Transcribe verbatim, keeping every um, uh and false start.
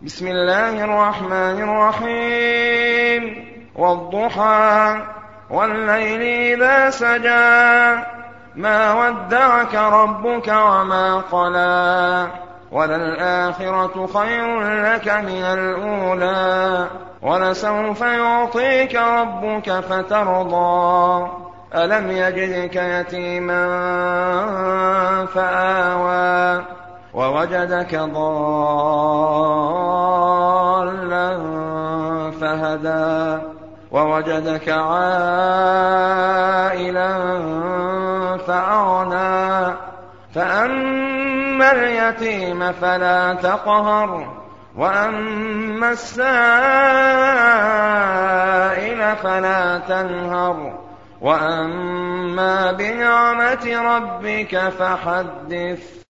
بسم الله الرحمن الرحيم والضحى والليل إذا سجى ما ودعك ربك وما قلى وللآخرة خير لك من الأولى ولسوف يعطيك ربك فترضى ألم يجدك يتيما فآوى ووجدك ضالا فهدى ووجدك عائلا فأغنى فأما اليتيم فلا تقهر وأما السائل فلا تنهر وأما بنعمة ربك فحدث.